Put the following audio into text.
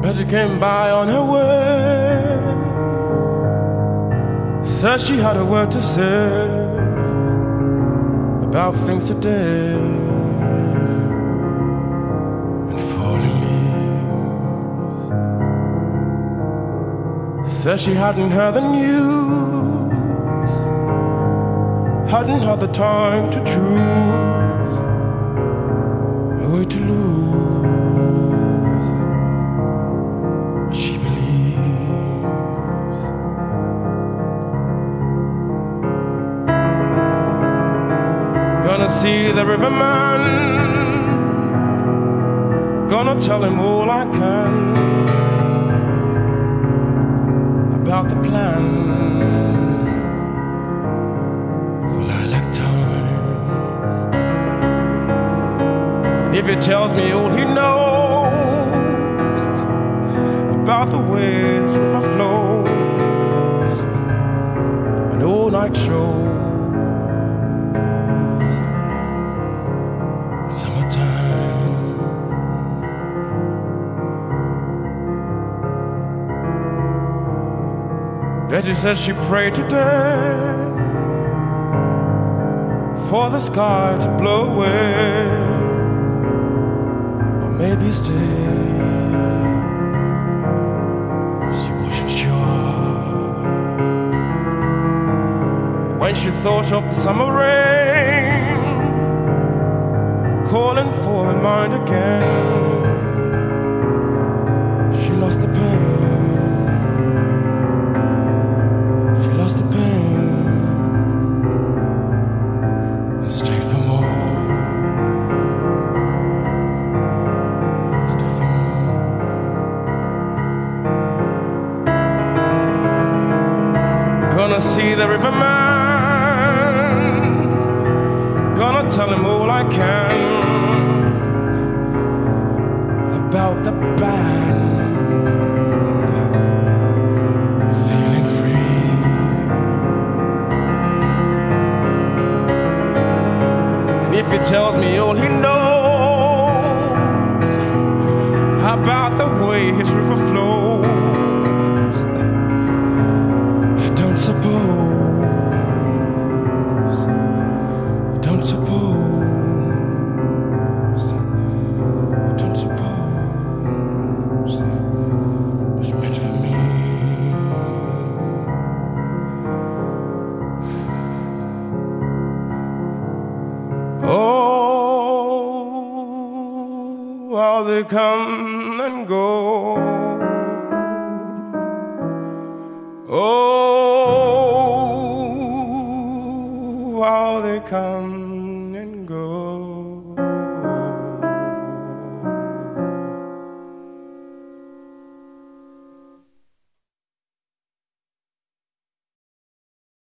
But she came by on her way, said she had a word to say about things today, and falling leaves. Said she hadn't heard the news, hadn't had the time to choose a way to lose. She believes. Gonna see the riverman, gonna tell him all I can about the plan for lilac time. And if he tells me all he knows about the ways river flows, an all-night show, summertime. Betty says she prayed today for the sky to blow away, or maybe stay. She wasn't sure. When she thought of the summer rain calling for her mind again, she lost the pain. She lost the pain and stayed for more. Stayed for more. Gonna see the riverman, gonna tell him all I can about the band, feeling free. And if he tells me all he knows about the way his river flows, I don't suppose, I don't suppose, I don't suppose it's meant for me. Oh, how they come and go.